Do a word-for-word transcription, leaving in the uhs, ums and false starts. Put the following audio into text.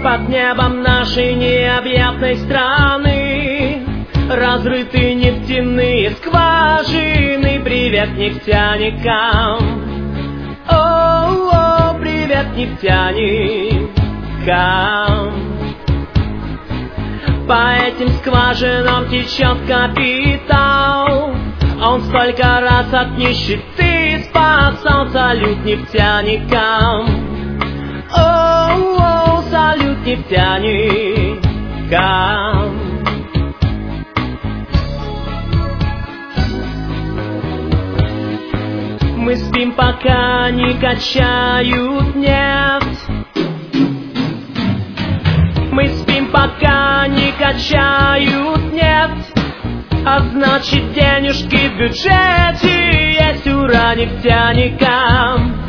Под небом нашей необъятной страны разрыты нефтяные скважины. Привет нефтяникам! О, привет нефтяникам! По этим скважинам течет капитал. Он столько раз от нищеты спасал. Салют нефтяникам! О, салют нефтяникам! Мы спим, пока не качают нефть. Мы спим, пока не качают нефть. А значит, денежки в бюджете есть. Ура нефтяникам!